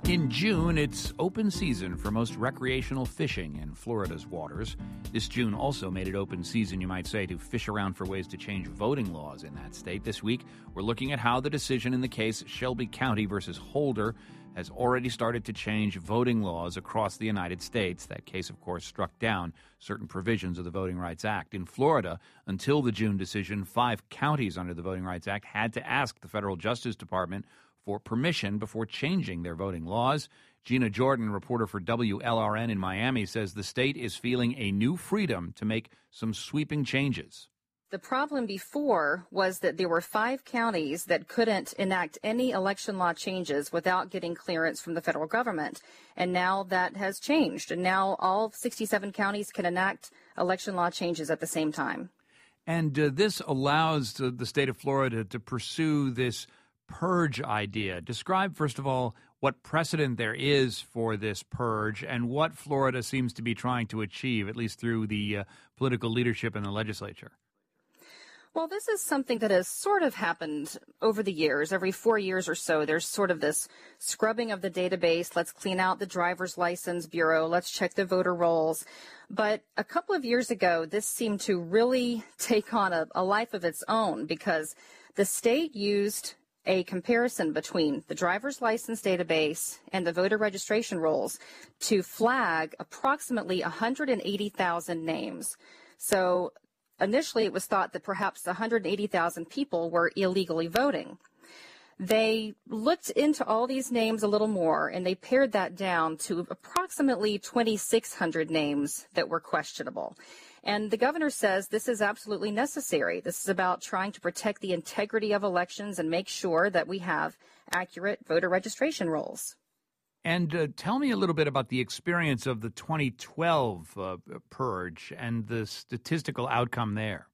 In June, it's open season for most recreational fishing in Florida's waters. This June also made it open season, you might say, to fish around for ways to change voting laws in that state. This week, we're looking at how the decision in the case Shelby County versus Holder has already started to change voting laws across the United States. That case, of course, struck down certain provisions of the Voting Rights Act. In Florida, until the June decision, 5 counties under the Voting Rights Act had to ask the federal Justice Department for permission before changing their voting laws. Gina Jordan, reporter for WLRN in Miami, says the state is feeling a new freedom to make some sweeping changes. The problem before was that there were 5 counties that couldn't enact any election law changes without getting clearance from the federal government. And now that has changed. And now all 67 counties can enact election law changes at the same time. And this allows the state of Florida to pursue this purge idea. Describe, first of all, what precedent there is for this purge and what Florida seems to be trying to achieve, at least through the political leadership in the legislature. Well, this is something that has sort of happened over the years. Every 4 years or so, there's sort of this scrubbing of the database. Let's clean out the driver's license bureau. Let's check the voter rolls. But a couple of years ago, this seemed to really take on a life of its own because the state used a comparison between the driver's license database and the voter registration rolls to flag approximately 180,000 names. So initially it was thought that perhaps 180,000 people were illegally voting. They looked into all these names a little more, and they pared that down to approximately 2,600 names that were questionable. And the governor says this is absolutely necessary. This is about trying to protect the integrity of elections and make sure that we have accurate voter registration rolls. And tell me a little bit about the experience of the 2012 purge and the statistical outcome there.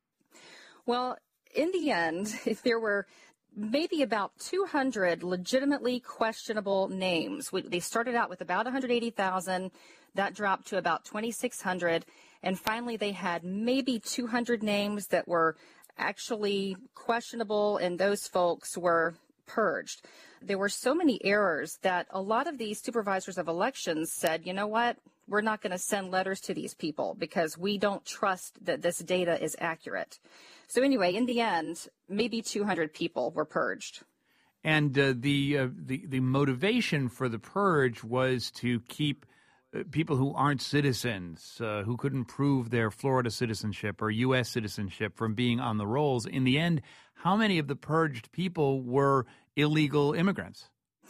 Well, in the end, there were maybe about 200 legitimately questionable names. They started out with about 180,000. That dropped to about 2,600. And finally, they had maybe 200 names that were actually questionable, and those folks were purged. There were so many errors that a lot of these supervisors of elections said, you know what, we're not going to send letters to these people because we don't trust that this data is accurate. So anyway, in the end, maybe 200 people were purged. And the motivation for the purge was to keep people who aren't citizens, who couldn't prove their Florida citizenship or U.S. citizenship from being on the rolls. In the end, how many of the purged people were illegal immigrants?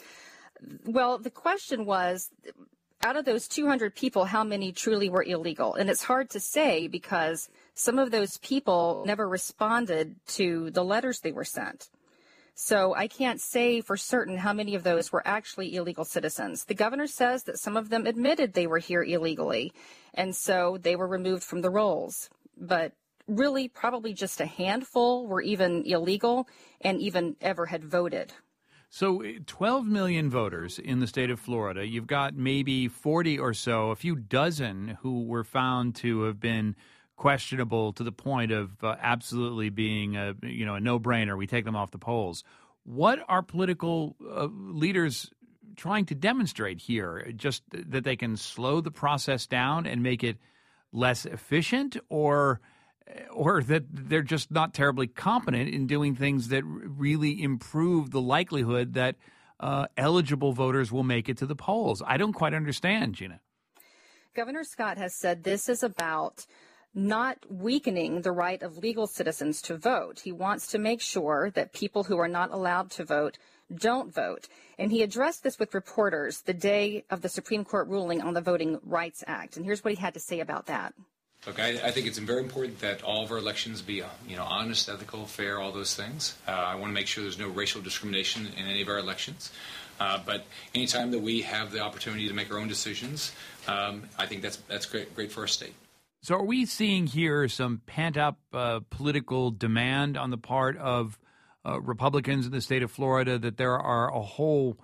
Well, the question was, out of those 200 people, how many truly were illegal? And it's hard to say because some of those people never responded to the letters they were sent. So I can't say for certain how many of those were actually illegal citizens. The governor says that some of them admitted they were here illegally, and so they were removed from the rolls. But really, probably just a handful were even illegal and even ever had voted. So 12 million voters in the state of Florida. You've got maybe 40 or so, a few dozen who were found to have been questionable to the point of absolutely being a no-brainer. We take them off the polls. What are political leaders trying to demonstrate here? Just that they can slow the process down and make it less efficient, or that they're just not terribly competent in doing things that really improve the likelihood that eligible voters will make it to the polls? I don't quite understand, Gina. Governor Scott has said this is about not weakening the right of legal citizens to vote. He wants to make sure that people who are not allowed to vote don't vote. And he addressed this with reporters the day of the Supreme Court ruling on the Voting Rights Act. And here's what he had to say about that. Look, I think it's very important that all of our elections be, honest, ethical, fair, all those things. I want to make sure there's no racial discrimination in any of our elections. But anytime that we have the opportunity to make our own decisions, I think that's great for our state. So are we seeing here some pent-up political demand on the part of Republicans in the state of Florida that there are a whole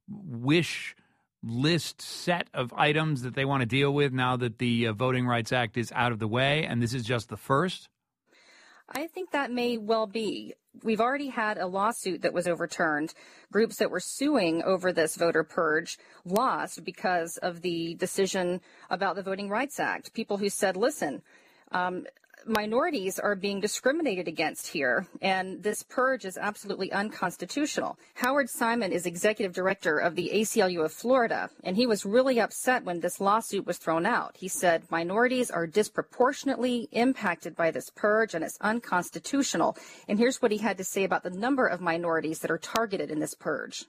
wish list set of items that they want to deal with now that the Voting Rights Act is out of the way, and this is just the first? I think that may well be. we've already had a lawsuit that was overturned. Groups that were suing over this voter purge lost because of the decision about the Voting Rights Act. People who said, listen, minorities are being discriminated against here, and this purge is absolutely unconstitutional. Howard Simon is executive director of the ACLU of Florida, and he was really upset when this lawsuit was thrown out. He said minorities are disproportionately impacted by this purge, and it's unconstitutional. And here's what he had to say about the number of minorities that are targeted in this purge.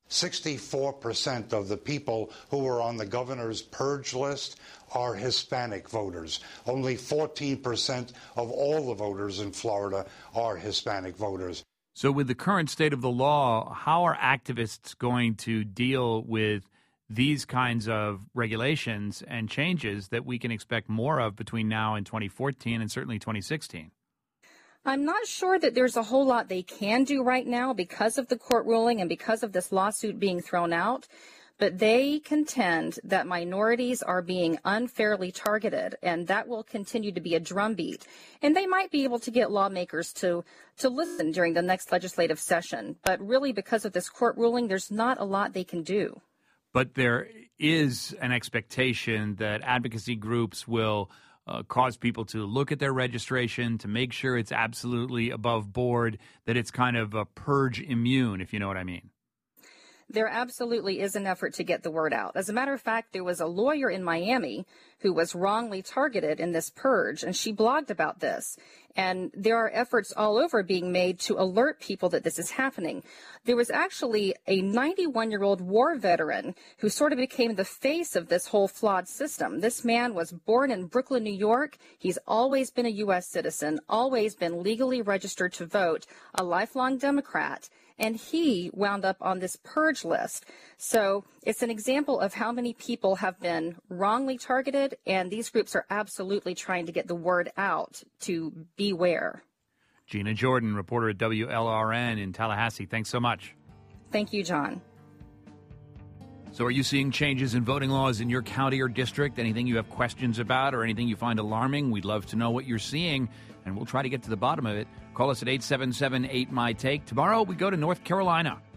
64% of the people who were on the governor's purge list are Hispanic voters. Only 14% of all the voters in Florida are Hispanic voters. So with the current state of the law, how are activists going to deal with these kinds of regulations and changes that we can expect more of between now and 2014 and certainly 2016? I'm not sure that there's a whole lot they can do right now because of the court ruling and because of this lawsuit being thrown out. But they contend that minorities are being unfairly targeted, and that will continue to be a drumbeat. And they might be able to get lawmakers to listen during the next legislative session. But really, because of this court ruling, there's not a lot they can do. But there is an expectation that advocacy groups will cause people to look at their registration, to make sure it's absolutely above board, that it's kind of a purge immune, if you know what I mean. There absolutely is an effort to get the word out. As a matter of fact, there was a lawyer in Miami who was wrongly targeted in this purge, and she blogged about this. And there are efforts all over being made to alert people that this is happening. There was actually a 91-year-old war veteran who sort of became the face of this whole flawed system. This man was born in Brooklyn, New York. He's always been a U.S. citizen, always been legally registered to vote, a lifelong Democrat. And he wound up on this purge list. So it's an example of how many people have been wrongly targeted, and these groups are absolutely trying to get the word out to beware. Gina Jordan, reporter at WLRN in Tallahassee. Thanks so much. Thank you, John. So are you seeing changes in voting laws in your county or district? Anything you have questions about or anything you find alarming? We'd love to know what you're seeing, and we'll try to get to the bottom of it. Call us at 877-8MY-TAKE. Tomorrow we go to North Carolina.